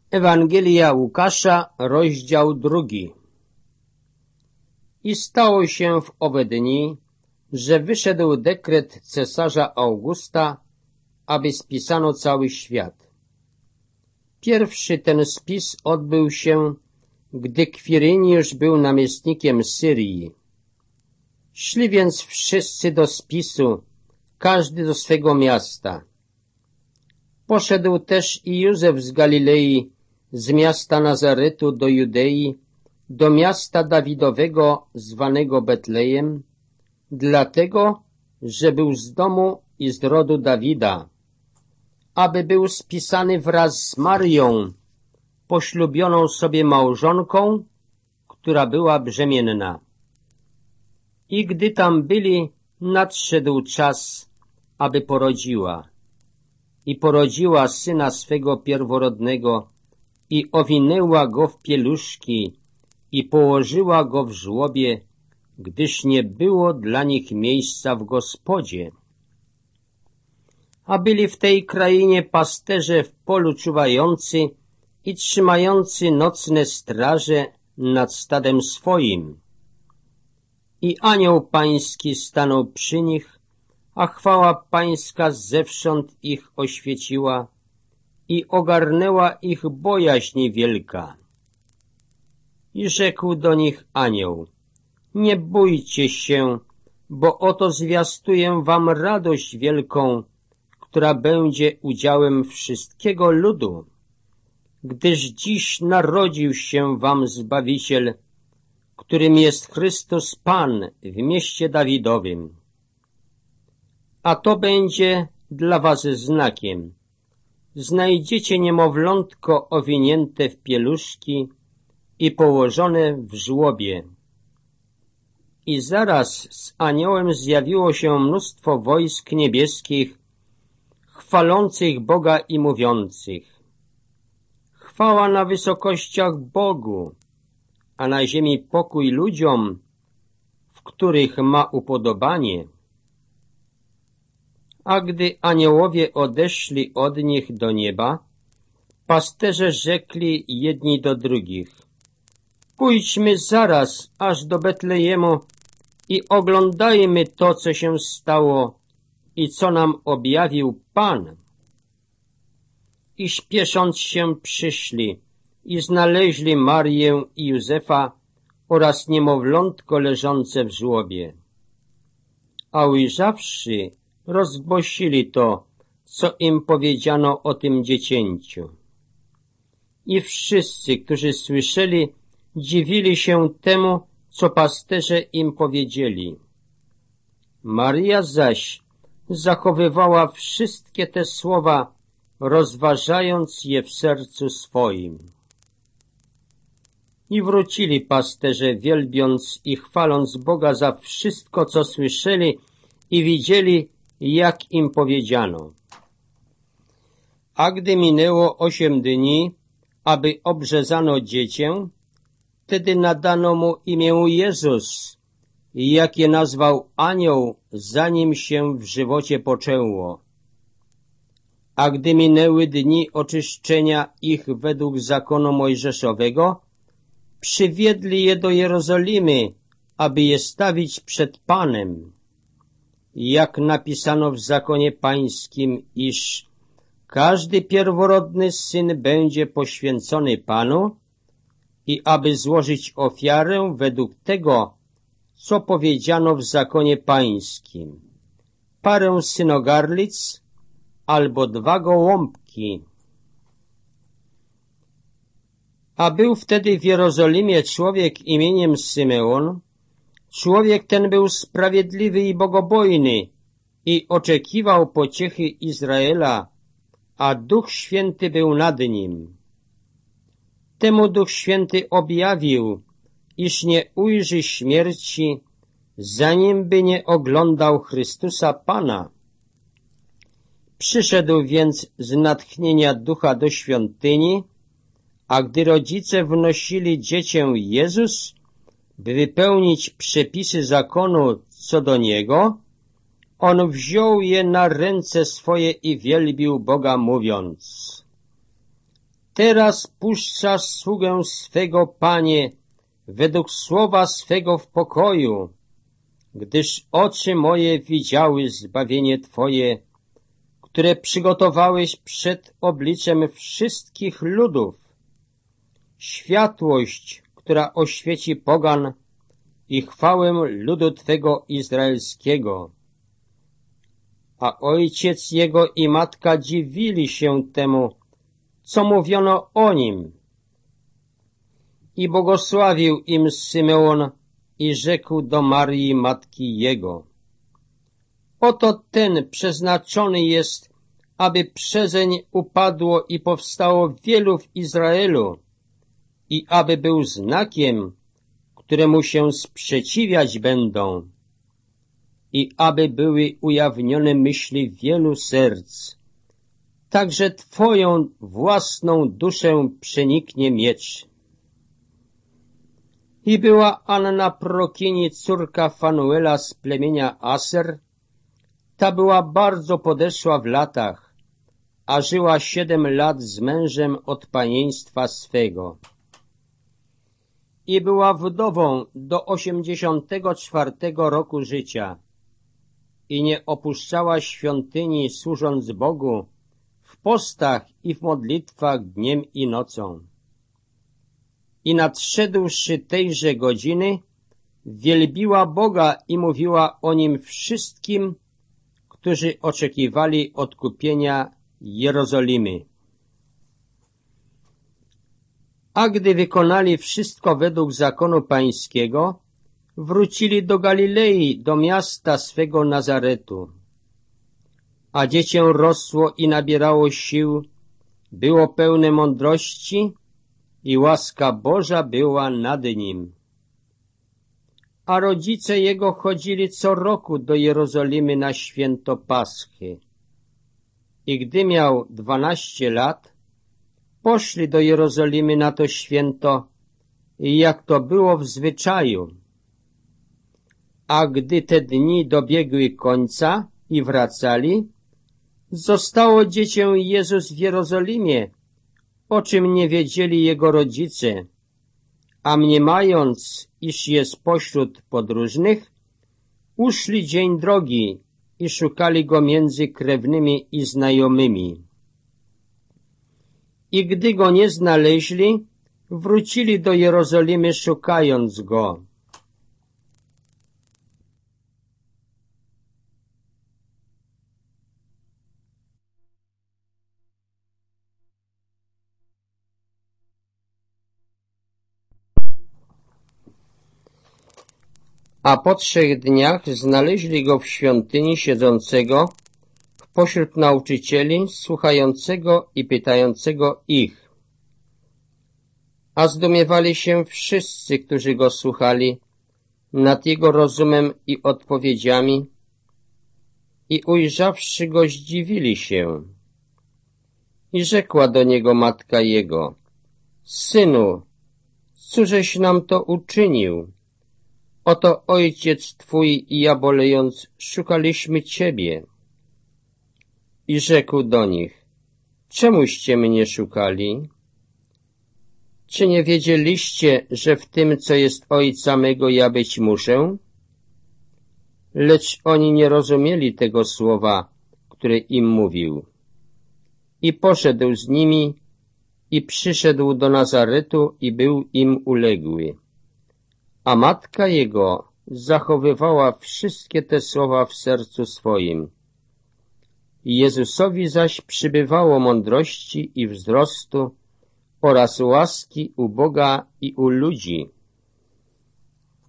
Ewangelia Łukasza, rozdział 2. I stało się w owe dni, że wyszedł dekret cesarza Augusta, aby spisano cały świat. Pierwszy ten spis odbył się, gdy Kwiryniusz był namiestnikiem Syrii. Szli więc wszyscy do spisu, każdy do swego miasta. Poszedł też i Józef z Galilei, z miasta Nazaretu do Judei, do miasta Dawidowego zwanego Betlejem, dlatego, że był z domu i z rodu Dawida, aby był spisany wraz z Marią, poślubioną sobie małżonką, która była brzemienna. I gdy tam byli, nadszedł czas, aby porodziła. I porodziła syna swego pierworodnego i owinęła go w pieluszki i położyła go w żłobie, gdyż nie było dla nich miejsca w gospodzie. A byli w tej krainie pasterze w polu czuwający i trzymający nocne straże nad stadem swoim. I anioł pański stanął przy nich, a chwała pańska zewsząd ich oświeciła i ogarnęła ich bojaźń wielka. I rzekł do nich anioł: nie bójcie się, bo oto zwiastuję wam radość wielką, która będzie udziałem wszystkiego ludu, gdyż dziś narodził się wam Zbawiciel, którym jest Chrystus Pan w mieście Dawidowym. A to będzie dla was znakiem. Znajdziecie niemowlątko owinięte w pieluszki i położone w żłobie. I zaraz z aniołem zjawiło się mnóstwo wojsk niebieskich, chwalących Boga i mówiących: chwała na wysokościach Bogu, a na ziemi pokój ludziom, w których ma upodobanie. A gdy aniołowie odeszli od nich do nieba, pasterze rzekli jedni do drugich: pójdźmy zaraz aż do Betlejemu i oglądajmy to, co się stało i co nam objawił Pan. I śpiesząc się przyszli i znaleźli Marię i Józefa oraz niemowlątko leżące w żłobie. A ujrzawszy, rozgłosili to, co im powiedziano o tym dziecięciu. I wszyscy, którzy słyszeli, dziwili się temu, co pasterze im powiedzieli. Maria zaś zachowywała wszystkie te słowa, rozważając je w sercu swoim. I wrócili pasterze, wielbiąc i chwaląc Boga za wszystko, co słyszeli i widzieli, jak im powiedziano. A gdy minęło 8 dni, aby obrzezano dziecię, wtedy nadano mu imię Jezus, jakie nazwał anioł, zanim się w żywocie poczęło. A gdy minęły dni oczyszczenia ich według zakonu mojżeszowego, przywiedli je do Jerozolimy, aby je stawić przed Panem. Jak napisano w zakonie pańskim, iż każdy pierworodny syn będzie poświęcony Panu i aby złożyć ofiarę według tego, co powiedziano w zakonie pańskim: parę synogarlic albo 2 gołąbki. A był wtedy w Jerozolimie człowiek imieniem Symeon. Człowiek ten był sprawiedliwy i bogobojny i oczekiwał pociechy Izraela, a Duch Święty był nad nim. Temu Duch Święty objawił, iż nie ujrzy śmierci, zanim by nie oglądał Chrystusa Pana. Przyszedł więc z natchnienia Ducha do świątyni, a gdy rodzice wnosili dziecię Jezus, by wypełnić przepisy zakonu co do Niego, on wziął je na ręce swoje i wielbił Boga, mówiąc: teraz puszczasz sługę swego, Panie, według słowa swego w pokoju, gdyż oczy moje widziały zbawienie Twoje, które przygotowałeś przed obliczem wszystkich ludów, światłość, która oświeci pogan i chwałę ludu Twego izraelskiego. A ojciec jego i matka dziwili się temu, co mówiono o nim. I błogosławił im Symeon i rzekł do Marii, matki jego: oto ten przeznaczony jest, aby przezeń upadło i powstało wielu w Izraelu i aby był znakiem, któremu się sprzeciwiać będą i aby były ujawnione myśli wielu serc. Także Twoją własną duszę przeniknie miecz. I była Anna prorokini, córka Fanuela z plemienia Aser. Ta była bardzo podeszła w latach, a żyła 7 lat z mężem od panieństwa swego. I była wdową do 84 roku życia i nie opuszczała świątyni, służąc Bogu w postach i w modlitwach dniem i nocą. I nadszedłszy tejże godziny, wielbiła Boga i mówiła o Nim wszystkim, którzy oczekiwali odkupienia Jerozolimy. A gdy wykonali wszystko według zakonu pańskiego, wrócili do Galilei, do miasta swego Nazaretu. A dziecię rosło i nabierało sił, było pełne mądrości i łaska Boża była nad nim. A rodzice jego chodzili co roku do Jerozolimy na święto Paschy. I gdy miał 12 lat, poszli do Jerozolimy na to święto, jak to było w zwyczaju. A gdy te dni dobiegły końca i wracali, zostało dziecię Jezus w Jerozolimie, o czym nie wiedzieli jego rodzice, a mniemając, iż jest pośród podróżnych, uszli dzień drogi i szukali go między krewnymi i znajomymi. I gdy go nie znaleźli, wrócili do Jerozolimy, szukając go. A po 3 dniach znaleźli go w świątyni siedzącego pośród nauczycieli, słuchającego i pytającego ich. A zdumiewali się wszyscy, którzy go słuchali, nad jego rozumem i odpowiedziami, i ujrzawszy go zdziwili się. I rzekła do niego matka jego: synu, cóżeś nam to uczynił? Oto ojciec twój i ja bolejąc szukaliśmy ciebie. I rzekł do nich: czemuście mnie szukali? Czy nie wiedzieliście, że w tym, co jest ojca mego, ja być muszę? Lecz oni nie rozumieli tego słowa, które im mówił. I poszedł z nimi i przyszedł do Nazaretu i był im uległy. A matka jego zachowywała wszystkie te słowa w sercu swoim. Jezusowi zaś przybywało mądrości i wzrostu oraz łaski u Boga i u ludzi.